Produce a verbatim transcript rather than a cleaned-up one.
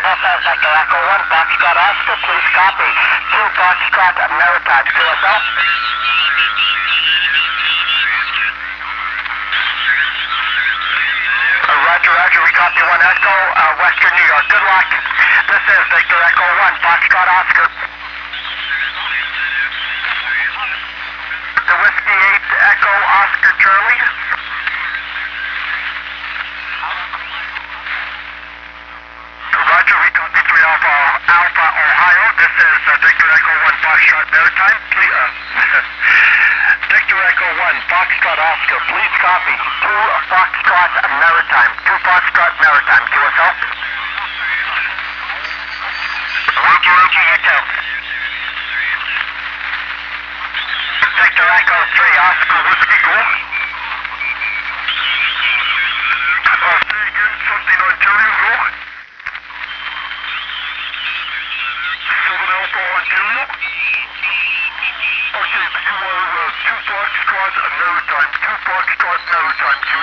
Sector Echo one, Foxtrot Oscar, please copy. two Foxtrot Maritime, Q S L. Roger, Roger, we copy one Echo, uh, Western New York. Good luck. This is Victor Echo one, Foxtrot Oscar. The Whiskey eight Echo Oscar Charlie. Roger, we copy three Alpha, Alpha Ohio. This is uh, Victor Echo one, Foxtrot Maritime. Please, uh, Victor Echo one, Foxtrot Oscar, please copy. two Foxtrot Maritime, two Foxtrot Maritime, Q S L. Roger, Roger, you too. Victor Echo three, Oscar Whiskey, go. Uh, say again, something Ontario, go. seven Alpha Ontario. Okay, you are uh, two Foxtrot Maritime, two Foxtrot Maritime, Q